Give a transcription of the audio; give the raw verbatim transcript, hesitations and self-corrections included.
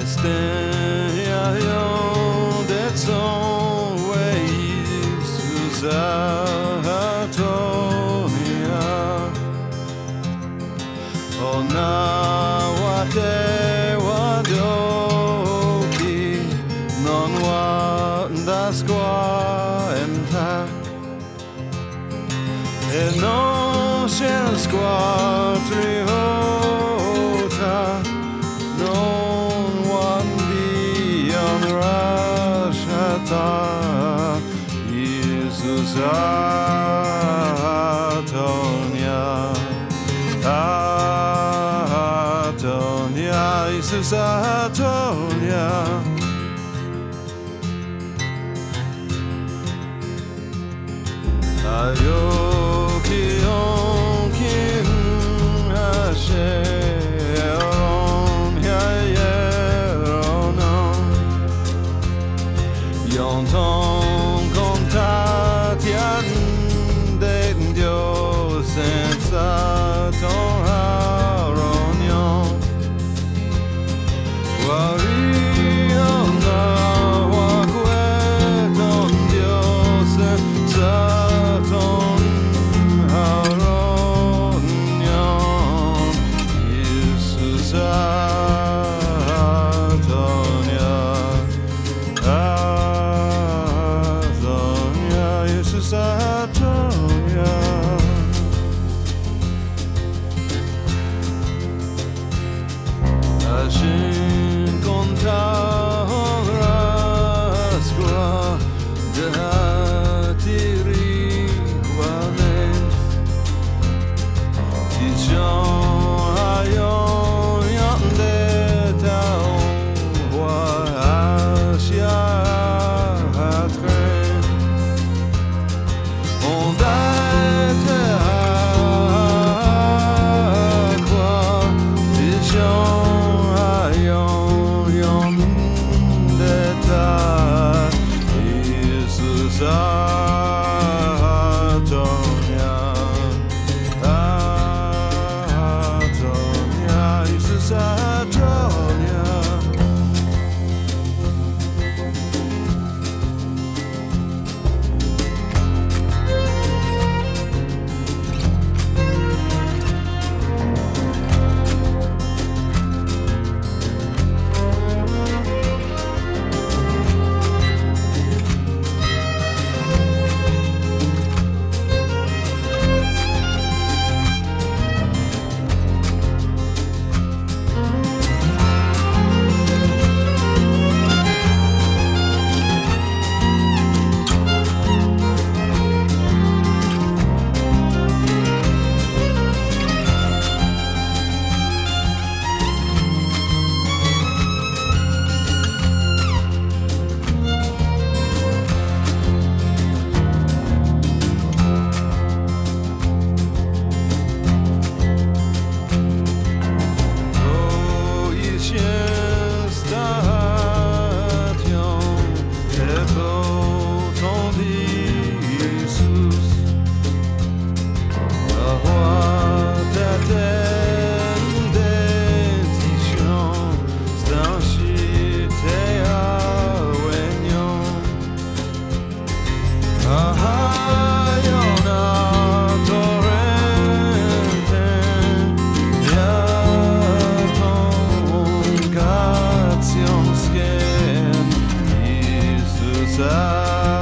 Stenion det som Jesus Atonia Ona wate wadoki non wanda squa entak e non shall squatri hota non wandi on rashata Jesus Atonia Atonia Jesus Atonia Ayoki onkin Hashem Yayeronon Yonton contat den Dios en Satan Aronion Wariona waqueton Dios en Satan Aronion Jesus Atonia Atonia Jesus Atonia Ashin kontara squa dehatiri quanes Tichon ayon yande taon wa asya hatren on date aqua Tichon ayon yande ta Jesus Atonia Atonia Jesus Atonia Oh, Isien station et autant d'Isus La roi t'attendetition stanchite avegnon Ahayona torrente Yaton cation sken Jesus